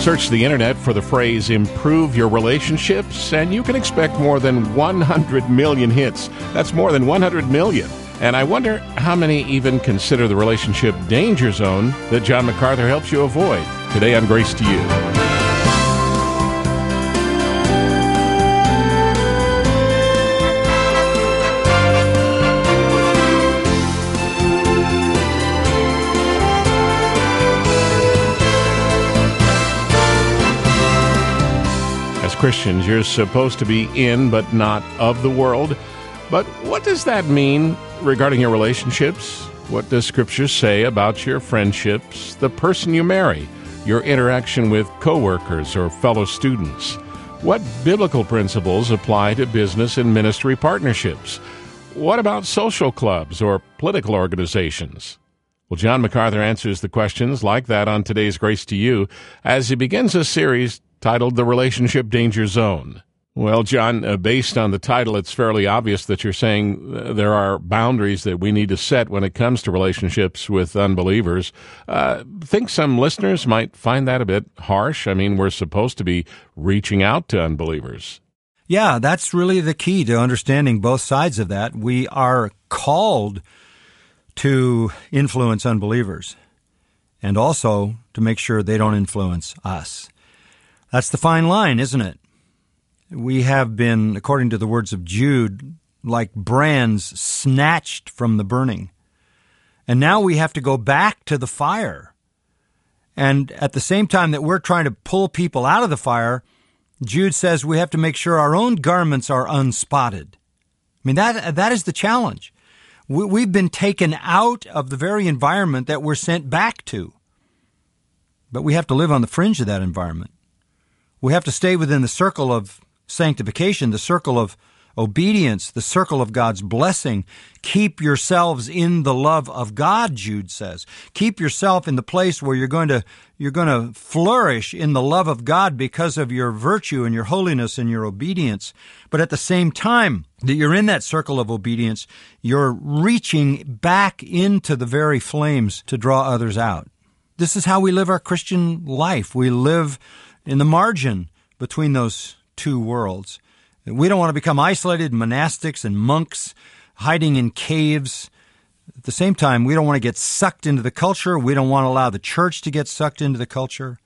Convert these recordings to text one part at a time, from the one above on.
Search the internet for the phrase improve your relationships, and you can expect more than 100 million hits. That's more than 100 million. And I wonder how many even consider the relationship danger zone that John MacArthur helps you avoid. Today on Grace to You. Christians, you're supposed to be in but not of the world. But what does that mean regarding your relationships? What does Scripture say about your friendships, the person you marry, your interaction with coworkers or fellow students? What biblical principles apply to business and ministry partnerships? What about social clubs or political organizations? Well, John MacArthur answers the questions like that on today's Grace to You as he begins a series titled The Relationship Danger Zone. Well, John, based on the title, it's fairly obvious that you're saying there are boundaries that we need to set when it comes to relationships with unbelievers. Think some listeners might find that a bit harsh. I mean, we're supposed to be reaching out to unbelievers. Yeah, that's really the key to understanding both sides of that. We are called to influence unbelievers and also to make sure they don't influence us. That's the fine line, isn't it? We have been, according to the words of Jude, like brands snatched from the burning. And now we have to go back to the fire. And at the same time that we're trying to pull people out of the fire, Jude says we have to make sure our own garments are unspotted. I mean, that is the challenge. We've been taken out of the very environment that we're sent back to. But we have to live on the fringe of that environment. We have to stay within the circle of sanctification, the circle of obedience, the circle of God's blessing. Keep yourselves in the love of God, Jude says. Keep yourself in the place where you're going to flourish in the love of God because of your virtue and your holiness and your obedience. But at the same time that you're in that circle of obedience, you're reaching back into the very flames to draw others out. This is how we live our Christian life. We live in the margin between those two worlds. We don't want to become isolated monastics and monks hiding in caves. At the same time, we don't want to get sucked into the culture. We don't want to allow the church to get sucked into the culture.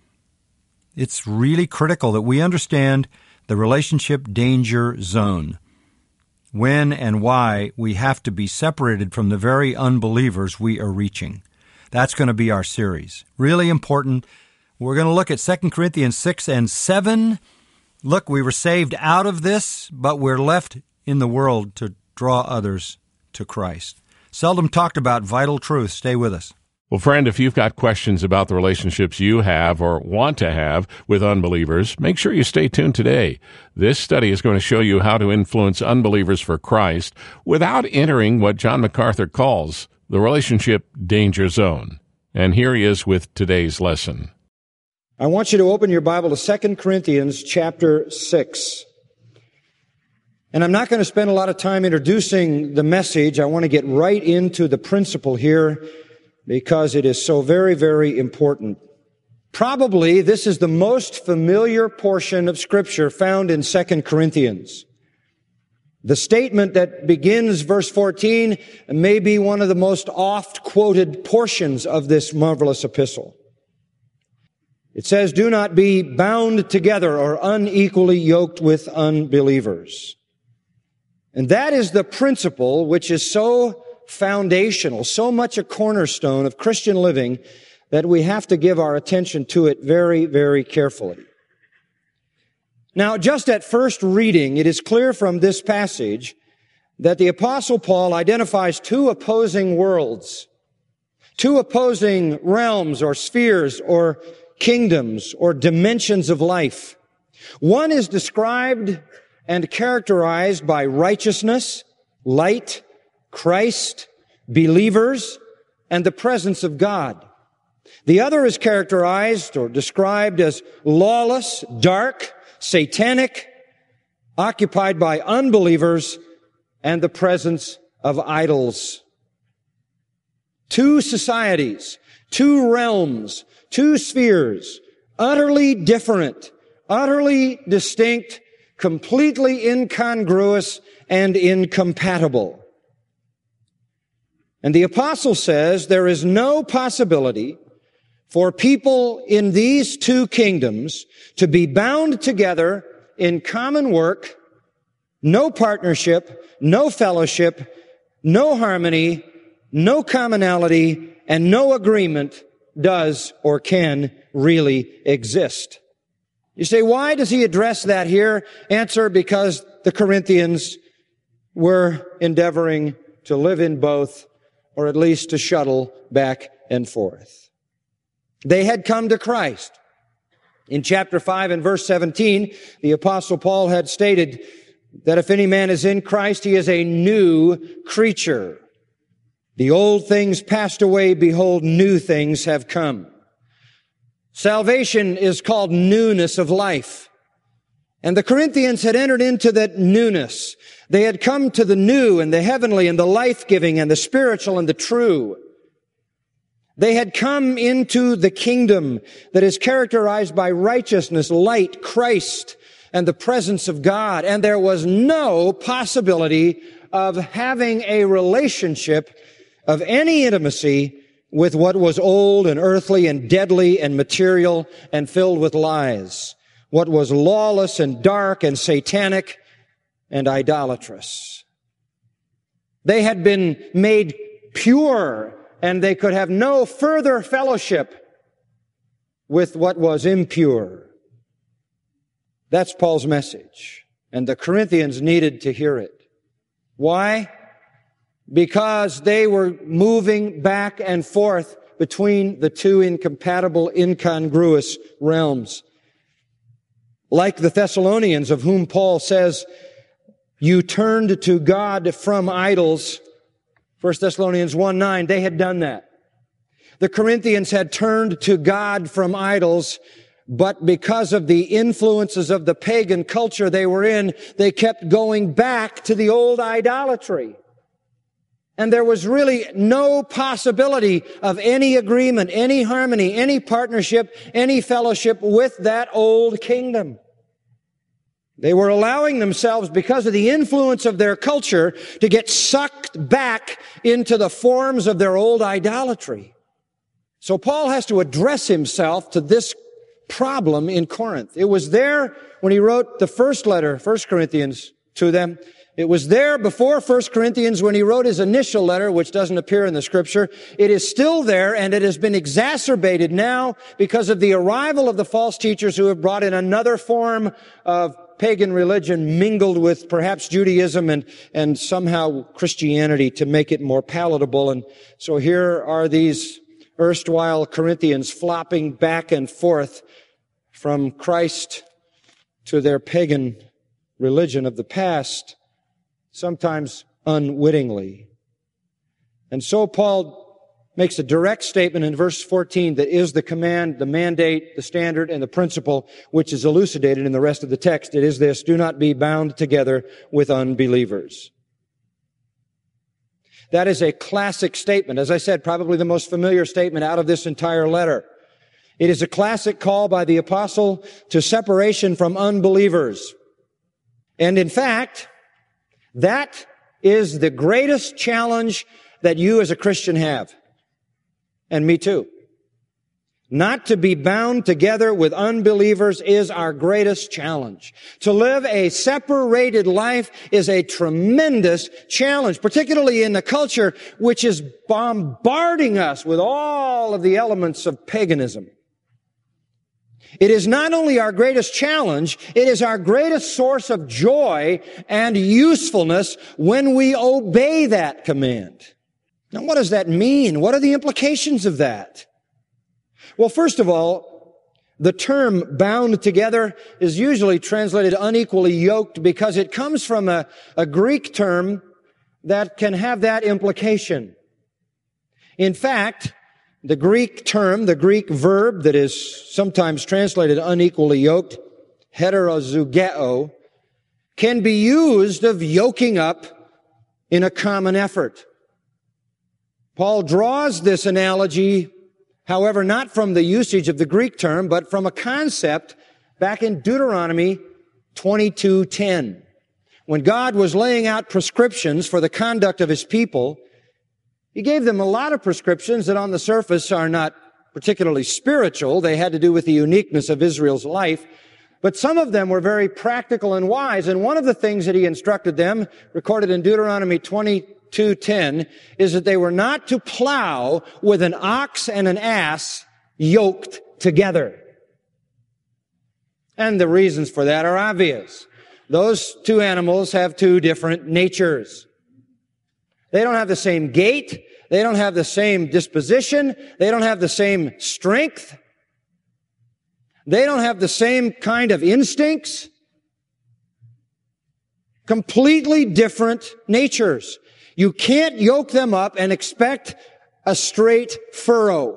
It's really critical that we understand the relationship danger zone. When and why we have to be separated from the very unbelievers we are reaching. That's going to be our series. Really important. We're going to look at 2 Corinthians 6 and 7. Look, we were saved out of this, but we're left in the world to draw others to Christ. Seldom talked about vital truth. Stay with us. Well, friend, if you've got questions about the relationships you have or want to have with unbelievers, make sure you stay tuned today. This study is going to show you how to influence unbelievers for Christ without entering what John MacArthur calls the relationship danger zone. And here he is with today's lesson. I want you to open your Bible to 2 Corinthians chapter 6. And I'm not going to spend a lot of time introducing the message. I want to get right into the principle here because it is so very, very important. Probably this is the most familiar portion of Scripture found in 2 Corinthians. The statement that begins verse 14 may be one of the most oft-quoted portions of this marvelous epistle. It says, "Do not be bound together or unequally yoked with unbelievers." And that is the principle which is so foundational, so much a cornerstone of Christian living that we have to give our attention to it very, very carefully. Now, just at first reading, it is clear from this passage that the Apostle Paul identifies two opposing worlds, two opposing realms or spheres or kingdoms or dimensions of life. One is described and characterized by righteousness, light, Christ, believers, and the presence of God. The other is characterized or described as lawless, dark, satanic, occupied by unbelievers, and the presence of idols. Two societies, two realms, two spheres Utterly different, utterly distinct, completely incongruous and incompatible. And the apostle says there is no possibility for people in these two kingdoms to be bound together in common work, no partnership, no fellowship, no harmony, no commonality, and no agreement does or can really exist. You say, why does he address that here? Answer, because the Corinthians were endeavoring to live in both, or at least to shuttle back and forth. They had come to Christ. In chapter 5 and verse 17, the apostle Paul had stated that if any man is in Christ, he is a new creature. The old things passed away, behold, new things have come. Salvation is called newness of life. And the Corinthians had entered into that newness. They had come to the new and the heavenly and the life-giving and the spiritual and the true. They had come into the kingdom that is characterized by righteousness, light, Christ, and the presence of God. And there was no possibility of having a relationship of any intimacy with what was old and earthly and deadly and material and filled with lies, what was lawless and dark and satanic and idolatrous. They had been made pure, and they could have no further fellowship with what was impure. That's Paul's message, and the Corinthians needed to hear it. Why? Because they were moving back and forth between the two incompatible, incongruous realms. Like the Thessalonians, of whom Paul says, you turned to God from idols. 1 Thessalonians 1:9, they had done that. The Corinthians had turned to God from idols, but because of the influences of the pagan culture they were in, they kept going back to the old idolatry. And there was really no possibility of any agreement, any harmony, any partnership, any fellowship with that old kingdom. They were allowing themselves, because of the influence of their culture, to get sucked back into the forms of their old idolatry. So Paul has to address himself to this problem in Corinth. It was there when he wrote the first letter, 1 Corinthians, to them. It was there before 1 Corinthians when he wrote his initial letter, which doesn't appear in the scripture. It is still there, and it has been exacerbated now because of the arrival of the false teachers who have brought in another form of pagan religion mingled with perhaps Judaism and somehow Christianity to make it more palatable. And so here are these erstwhile Corinthians flopping back and forth from Christ to their pagan religion of the past, sometimes unwittingly. And so Paul makes a direct statement in verse 14 that is the command, the mandate, the standard, and the principle which is elucidated in the rest of the text. It is this: do not be bound together with unbelievers. That is a classic statement. As I said, probably the most familiar statement out of this entire letter. It is a classic call by the apostle to separation from unbelievers. And in fact, that is the greatest challenge that you as a Christian have. And me too. Not to be bound together with unbelievers is our greatest challenge. To live a separated life is a tremendous challenge, particularly in the culture which is bombarding us with all of the elements of paganism. It is not only our greatest challenge, it is our greatest source of joy and usefulness when we obey that command. Now, what does that mean? What are the implications of that? Well, first of all, the term bound together is usually translated unequally yoked because it comes from a Greek term that can have that implication. In fact, the Greek term, the Greek verb that is sometimes translated unequally yoked, heterozugeo, can be used of yoking up in a common effort. Paul draws this analogy However, not from the usage of the Greek term, but from a concept back in Deuteronomy 22:10. When God was laying out prescriptions for the conduct of His people, He gave them a lot of prescriptions that on the surface are not particularly spiritual. They had to do with the uniqueness of Israel's life. But some of them were very practical and wise. And one of the things that He instructed them, recorded in Deuteronomy 22:10, is that they were not to plow with an ox and an ass yoked together. And the reasons for that are obvious. Those two animals have two different natures. They don't have the same gait. They don't have the same disposition. They don't have the same strength. They don't have the same kind of instincts. Completely different natures. You can't yoke them up and expect a straight furrow.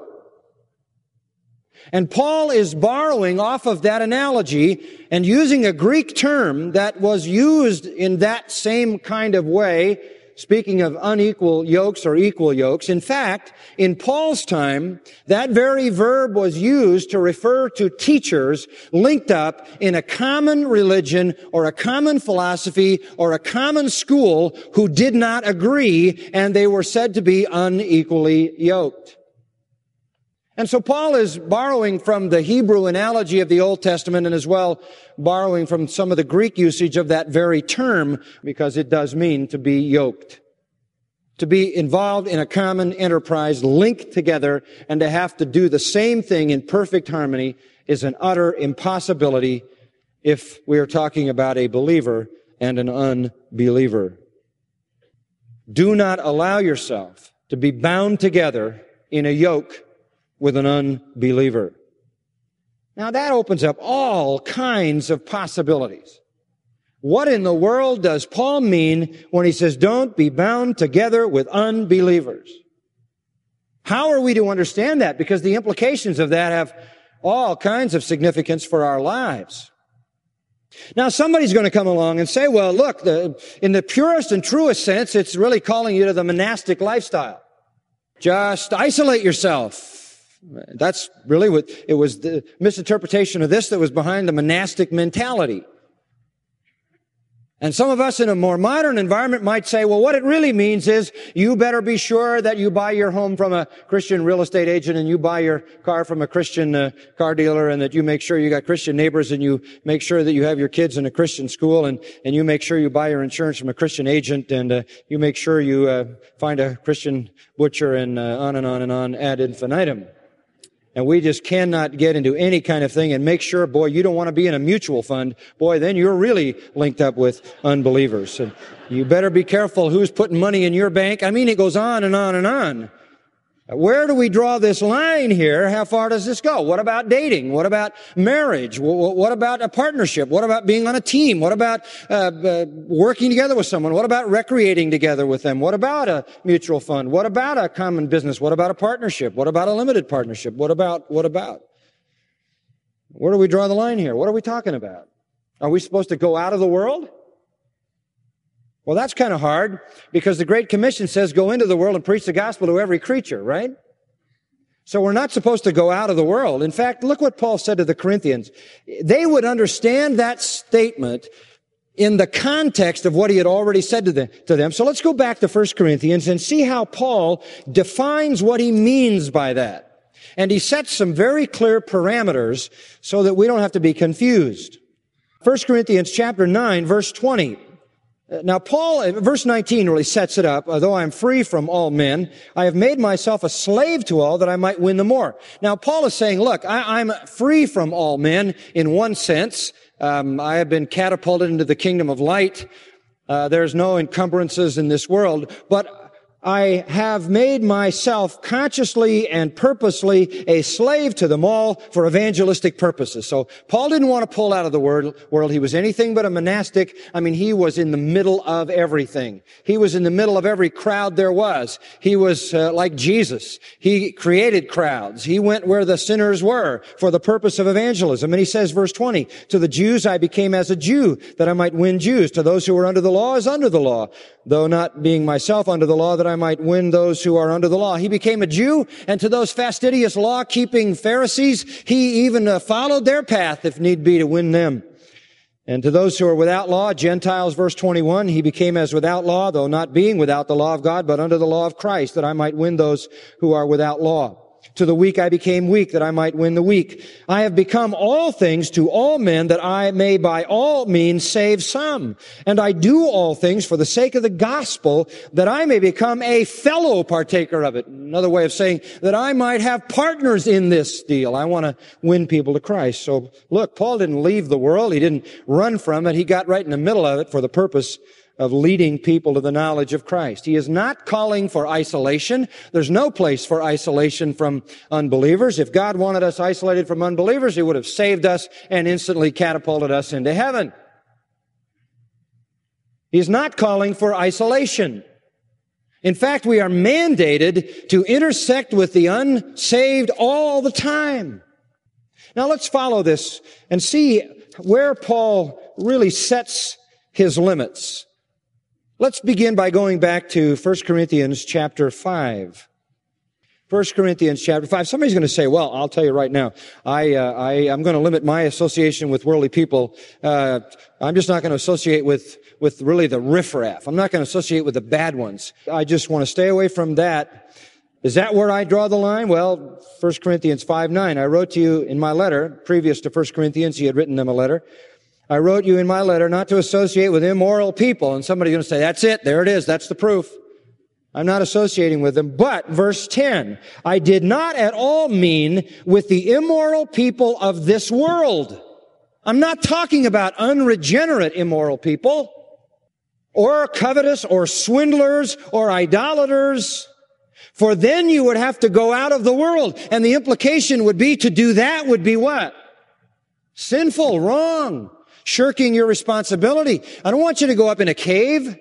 And Paul is borrowing off of that analogy and using a Greek term that was used in that same kind of way, speaking of unequal yokes or equal yokes. In fact, in Paul's time, that very verb was used to refer to teachers linked up in a common religion or a common philosophy or a common school who did not agree, and they were said to be unequally yoked. And so Paul is borrowing from the Hebrew analogy of the Old Testament and as well borrowing from some of the Greek usage of that very term, because it does mean to be yoked. To be involved in a common enterprise, linked together, and to have to do the same thing in perfect harmony is an utter impossibility if we are talking about a believer and an unbeliever. Do not allow yourself to be bound together in a yoke with an unbeliever. Now that opens up all kinds of possibilities. What in the world does Paul mean when he says, don't be bound together with unbelievers? How are we to understand that? Because the implications of that have all kinds of significance for our lives. Now somebody's going to come along and say, well, look, in the purest and truest sense, it's really calling you to the monastic lifestyle. Just isolate yourself. That's really what it was, the misinterpretation of this that was behind the monastic mentality. And some of us in a more modern environment might say, well, what it really means is you better be sure that you buy your home from a Christian real estate agent and you buy your car from a Christian car dealer, and that you make sure you got Christian neighbors, and you make sure that you have your kids in a Christian school, and you make sure you buy your insurance from a Christian agent, and you make sure you find a Christian butcher, and on and on and on ad infinitum. And we just cannot get into any kind of thing and make sure, boy, you don't want to be in a mutual fund. Boy, then you're really linked up with unbelievers. And you better be careful who's putting money in your bank. I mean, it goes on and on and on. Where do we draw this line here? How far does this go? What about dating? What about marriage? What about a partnership? What about being on a team? What about working together with someone? What about recreating together with them? What about a mutual fund? What about a common business? What about a partnership? What about a limited partnership? What about? Where do we draw the line here? What are we talking about? Are we supposed to go out of the world? Well, that's kind of hard, because the Great Commission says go into the world and preach the gospel to every creature, right? So we're not supposed to go out of the world. In fact, look what Paul said to the Corinthians. They would understand that statement in the context of what he had already said to them. So let's go back to 1 Corinthians and see how Paul defines what he means by that. And he sets some very clear parameters so that we don't have to be confused. 1 Corinthians chapter 9, verse 20. Now, Paul, verse 19 really sets it up. Though I am free from all men, I have made myself a slave to all that I might win the more. Now, Paul is saying, look, I'm free from all men in one sense. I have been catapulted into the kingdom of light. There's no encumbrances in this world, but I have made myself consciously and purposely a slave to them all for evangelistic purposes. So Paul didn't want to pull out of the world. He was anything but a monastic. I mean, he was in the middle of everything. He was in the middle of every crowd there was. He was like Jesus. He created crowds. He went where the sinners were for the purpose of evangelism. And he says, verse 20, to the Jews I became as a Jew, that I might win Jews. To those who were under the law as under the law, though not being myself under the law, that I I might win those who are under the law. He became a Jew, and to those fastidious law-keeping Pharisees, he even followed their path, if need be, to win them. And to those who are without law, Gentiles, verse 21, he became as without law, though not being without the law of God, but under the law of Christ, that I might win those who are without law. To the weak I became weak, that I might win the weak. I have become all things to all men, that I may by all means save some. And I do all things for the sake of the gospel, that I may become a fellow partaker of it. Another way of saying that I might have partners in this deal. I want to win people to Christ. So look, Paul didn't leave the world. He didn't run from it. He got right in the middle of it for the purpose of leading people to the knowledge of Christ. He is not calling for isolation. There's no place for isolation from unbelievers. If God wanted us isolated from unbelievers, He would have saved us and instantly catapulted us into heaven. He's not calling for isolation. In fact, we are mandated to intersect with the unsaved all the time. Now let's follow this and see where Paul really sets his limits. Let's begin by going back to 1 Corinthians chapter 5. 1 Corinthians chapter 5. Somebody's going to say, well, I'll tell you right now, I'm going to limit my association with worldly people. I'm just not going to associate with really the riffraff. I'm not going to associate with the bad ones. I just want to stay away from that. Is that where I draw the line? Well, 1 Corinthians 5:9. I wrote to you in my letter, previous to 1 Corinthians, he had written them a letter. I wrote you in my letter not to associate with immoral people. And somebody's going to say, that's it. There it is. That's the proof. I'm not associating with them. But, verse 10, I did not at all mean with the immoral people of this world. I'm not talking about unregenerate immoral people, or covetous, or swindlers, or idolaters. For then you would have to go out of the world. And the implication would be to do that would be what? Sinful, wrong. Shirking your responsibility. I don't want you to go up in a cave.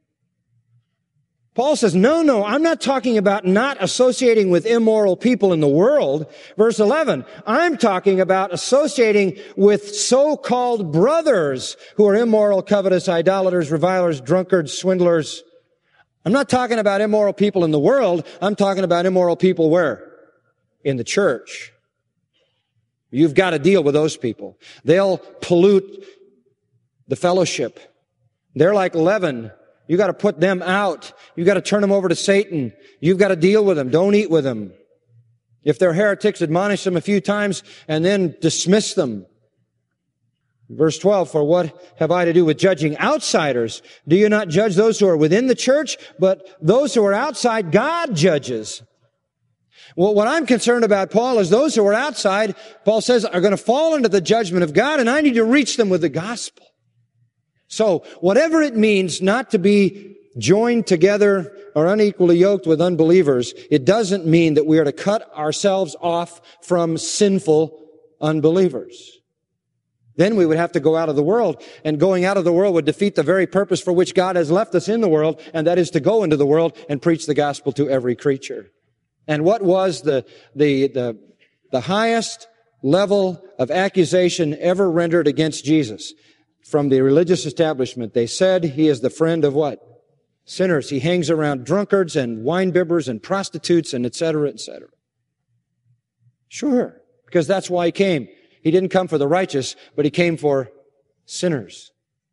Paul says, no, I'm not talking about not associating with immoral people in the world. Verse 11, I'm talking about associating with so-called brothers who are immoral, covetous, idolaters, revilers, drunkards, swindlers. I'm not talking about immoral people in the world. I'm talking about immoral people where? In the church. You've got to deal with those people. They'll pollute the fellowship. They're like leaven. You got to put them out. You got to turn them over to Satan. You've got to deal with them. Don't eat with them. If they're heretics, admonish them a few times and then dismiss them. Verse 12, for what have I to do with judging outsiders? Do you not judge those who are within the church? But those who are outside, God judges. Well, what I'm concerned about, Paul, is those who are outside, Paul says, are going to fall into the judgment of God, and I need to reach them with the gospel. So, whatever it means not to be joined together or unequally yoked with unbelievers, it doesn't mean that we are to cut ourselves off from sinful unbelievers. Then we would have to go out of the world, and going out of the world would defeat the very purpose for which God has left us in the world, and that is to go into the world and preach the gospel to every creature. And what was the highest level of accusation ever rendered against Jesus from the religious establishment? They said he is the friend of what? Sinners. He hangs around drunkards and winebibbers and prostitutes and et cetera, et cetera. Sure, because that's why he came. He didn't come for the righteous, but he came for sinners.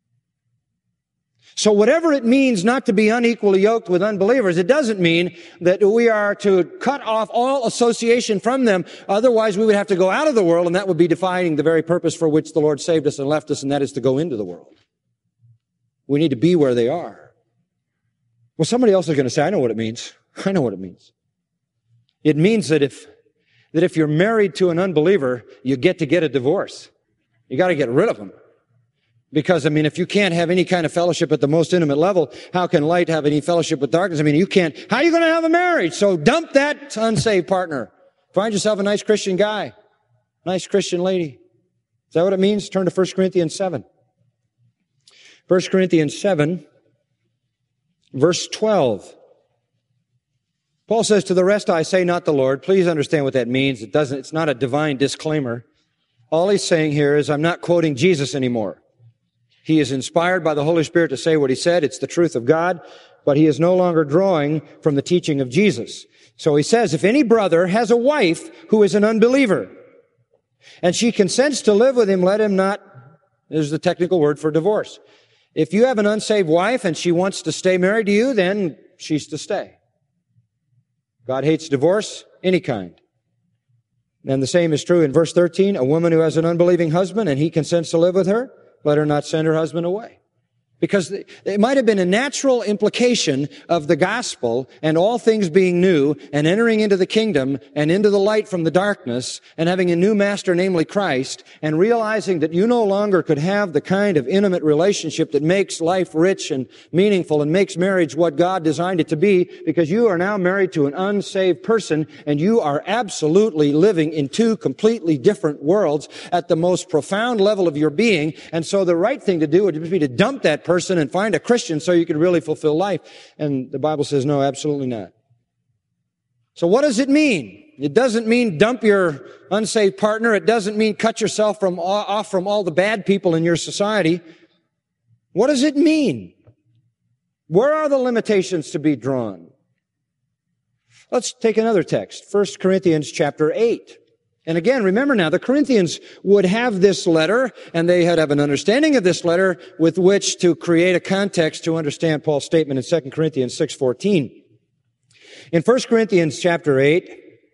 So whatever it means not to be unequally yoked with unbelievers, it doesn't mean that we are to cut off all association from them. Otherwise, we would have to go out of the world, and that would be defying the very purpose for which the Lord saved us and left us, and that is to go into the world. We need to be where they are. Well, somebody else is going to say, I know what it means. I know what it means. It means that if you're married to an unbeliever, you get to get a divorce. You got to get rid of them. Because, if you can't have any kind of fellowship at the most intimate level, how can light have any fellowship with darkness? You can't. How are you going to have a marriage? So dump that unsaved partner. Find yourself a nice Christian guy. Nice Christian lady. Is that what it means? Turn to 1 Corinthians 7. 1 Corinthians 7, verse 12. Paul says, to the rest I say not the Lord. Please understand what that means. It's not a divine disclaimer. All he's saying here is I'm not quoting Jesus anymore. He is inspired by the Holy Spirit to say what he said. It's the truth of God. but he is no longer drawing from the teaching of Jesus. So he says, if any brother has a wife who is an unbeliever, and she consents to live with him, let him not, this is the technical word for divorce. If you have an unsaved wife and she wants to stay married to you, then she's to stay. God hates divorce, any kind. And the same is true in verse 13. A woman who has an unbelieving husband and he consents to live with her, let her not send her husband away. Because it might have been a natural implication of the gospel and all things being new and entering into the kingdom and into the light from the darkness and having a new master, namely Christ, and realizing that you no longer could have the kind of intimate relationship that makes life rich and meaningful and makes marriage what God designed it to be, because you are now married to an unsaved person and you are absolutely living in two completely different worlds at the most profound level of your being. And so the right thing to do would be to dump that person and find a Christian so you could really fulfill life. And the Bible says, no, absolutely not. So what does it mean? It doesn't mean dump your unsaved partner. It doesn't mean cut yourself off from all the bad people in your society. What does it mean? Where are the limitations to be drawn? Let's take another text, 1 Corinthians chapter 8. And again, remember now, the Corinthians would have this letter, and they had have an understanding of this letter with which to create a context to understand Paul's statement in 2 Corinthians 6:14. In 1 Corinthians chapter 8,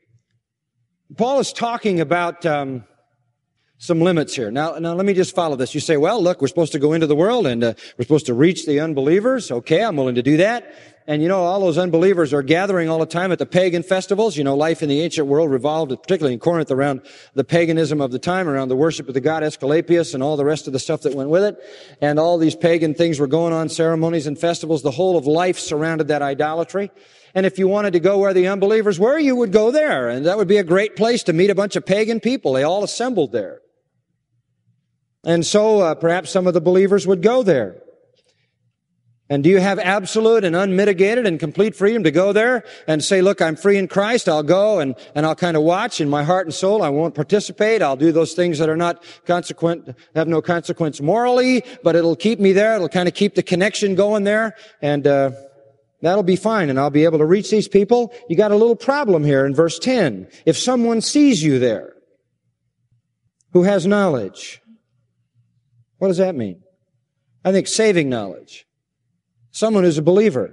Paul is talking about some limits here. Now let me just follow this. You say, well, look, we're supposed to go into the world, and we're supposed to reach the unbelievers. Okay, I'm willing to do that. And you know, all those unbelievers are gathering all the time at the pagan festivals. You know, life in the ancient world revolved, particularly in Corinth, around the paganism of the time, around the worship of the god Asclepius and all the rest of the stuff that went with it. And all these pagan things were going on, ceremonies and festivals. The whole of life surrounded that idolatry. And if you wanted to go where the unbelievers were, you would go there. And that would be a great place to meet a bunch of pagan people. They all assembled there. And so perhaps some of the believers would go there. And do you have absolute and unmitigated and complete freedom to go there and say, look, I'm free in Christ. I'll go and I'll kind of watch in my heart and soul. I won't participate. I'll do those things that are not consequent, have no consequence morally, but it'll keep me there. It'll kind of keep the connection going there. And that'll be fine. And I'll be able to reach these people. You got a little problem here in verse 10. If someone sees you there who has knowledge, what does that mean? I think saving knowledge. Someone who's a believer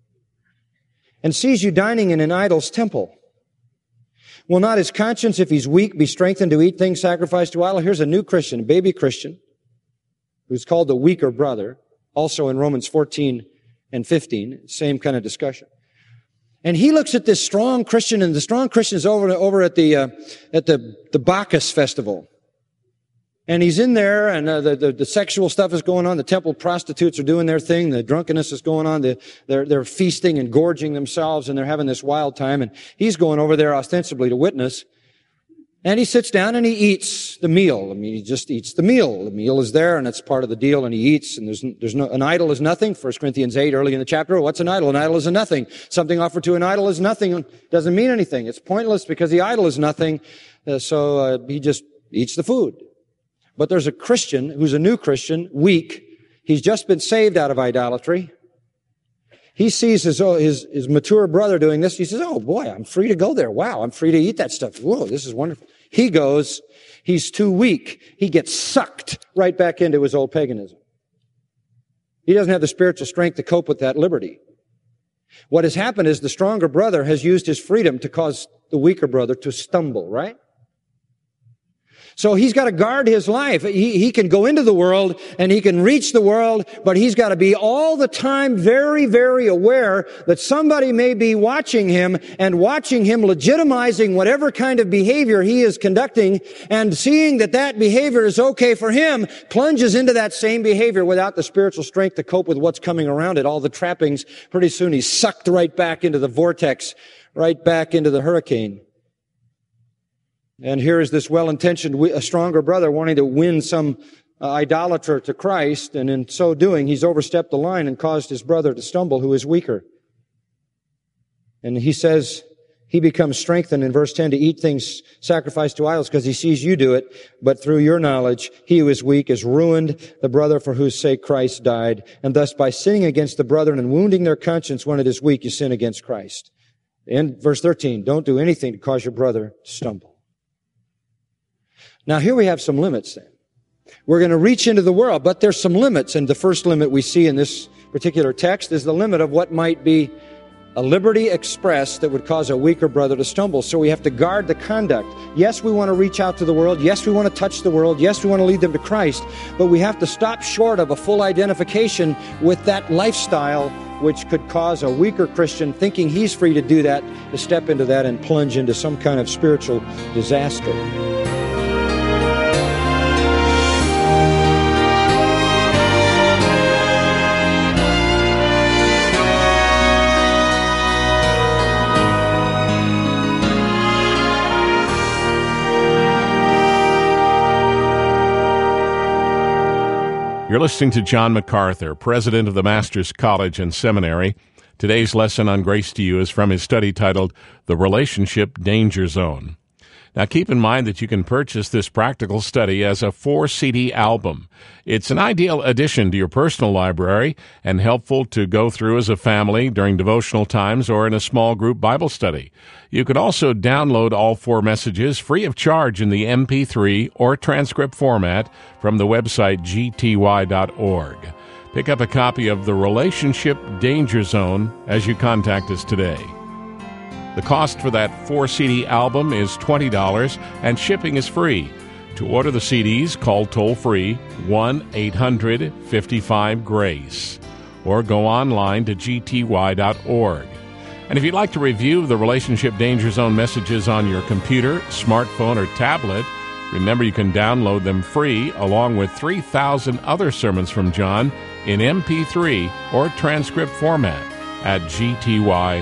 and sees you dining in an idol's temple. Will not his conscience, if he's weak, be strengthened to eat things sacrificed to idol? Here's a new Christian, a baby Christian, who's called the weaker brother, also in Romans 14 and 15, same kind of discussion. And he looks at this strong Christian, and the strong Christian is over at the Bacchus festival. And he's in there, and the sexual stuff is going on. The temple prostitutes are doing their thing. The drunkenness is going on. They're feasting and gorging themselves, and they're having this wild time. And he's going over there ostensibly to witness. And he sits down and he eats the meal. I mean, he just eats the meal. The meal is there, and it's part of the deal. And he eats. And there's no, an idol is nothing. 1 Corinthians 8, early in the chapter. What's an idol? An idol is a nothing. Something offered to an idol is nothing. Doesn't mean anything. It's pointless because the idol is nothing. So he just eats the food. But there's a Christian who's a new Christian, weak. He's just been saved out of idolatry. He sees his mature brother doing this. He says, oh boy, I'm free to go there. Wow, I'm free to eat that stuff. Whoa, this is wonderful. He goes, he's too weak. He gets sucked right back into his old paganism. He doesn't have the spiritual strength to cope with that liberty. What has happened is the stronger brother has used his freedom to cause the weaker brother to stumble, right? So he's got to guard his life. He can go into the world and he can reach the world, but he's got to be all the time very, very aware that somebody may be watching him and watching him legitimizing whatever kind of behavior he is conducting, and seeing that that behavior is okay for him, plunges into that same behavior without the spiritual strength to cope with what's coming around it, all the trappings. Pretty soon he's sucked right back into the vortex, right back into the hurricane. And here is this well-intentioned, a stronger brother wanting to win some idolater to Christ, and in so doing, he's overstepped the line and caused his brother to stumble, who is weaker. And he says, He becomes strengthened in verse 10 to eat things sacrificed to idols because he sees you do it. But through your knowledge, he who is weak has ruined the brother for whose sake Christ died. And thus by sinning against the brethren and wounding their conscience when it is weak, you sin against Christ. In verse 13, don't do anything to cause your brother to stumble. Now here we have some limits then. We're going to reach into the world, but there's some limits. And the first limit we see in this particular text is the limit of what might be a liberty expressed that would cause a weaker brother to stumble. So we have to guard the conduct. Yes, we want to reach out to the world. Yes, we want to touch the world. Yes, we want to lead them to Christ. But we have to stop short of a full identification with that lifestyle, which could cause a weaker Christian, thinking he's free to do that, to step into that and plunge into some kind of spiritual disaster. You're listening to John MacArthur, president of the Masters College and Seminary. Today's lesson on Grace to You is from his study titled The Relationship Danger Zone. Now, keep in mind that you can purchase this practical study as a 4-CD album. It's an ideal addition to your personal library and helpful to go through as a family during devotional times or in a small group Bible study. You can also download all 4 messages free of charge in the MP3 or transcript format from the website gty.org. Pick up a copy of The Relationship Danger Zone as you contact us today. The cost for that 4-CD album is $20, and shipping is free. To order the CDs, call toll-free 1-800-55-GRACE or go online to gty.org. And if you'd like to review the Relationship Danger Zone messages on your computer, smartphone, or tablet, remember you can download them free along with 3,000 other sermons from John in MP3 or transcript format at gty.org.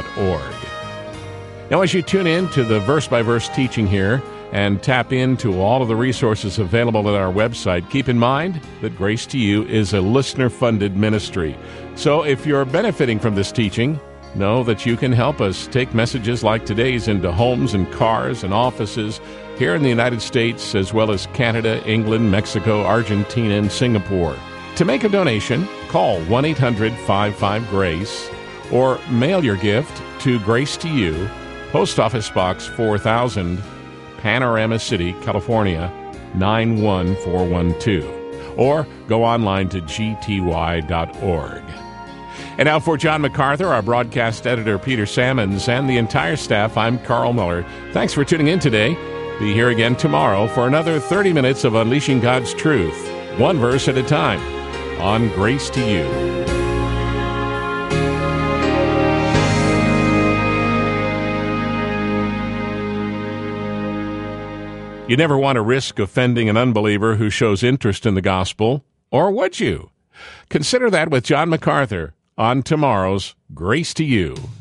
Now, as you tune in to the verse-by-verse teaching here and tap into all of the resources available at our website, keep in mind that Grace to You is a listener-funded ministry. So if you're benefiting from this teaching, know that you can help us take messages like today's into homes and cars and offices here in the United States, as well as Canada, England, Mexico, Argentina, and Singapore. To make a donation, call 1-800-55-GRACE or mail your gift to Grace to You, Post Office Box 4000, Panorama City, California, 91412. Or go online to gty.org. And now for John MacArthur, our broadcast editor Peter Sammons, and the entire staff, I'm Carl Miller. Thanks for tuning in today. Be here again tomorrow for another 30 minutes of Unleashing God's Truth, one verse at a time, on Grace to You. You never want to risk offending an unbeliever who shows interest in the gospel, or would you? Consider that with John MacArthur on tomorrow's Grace to You.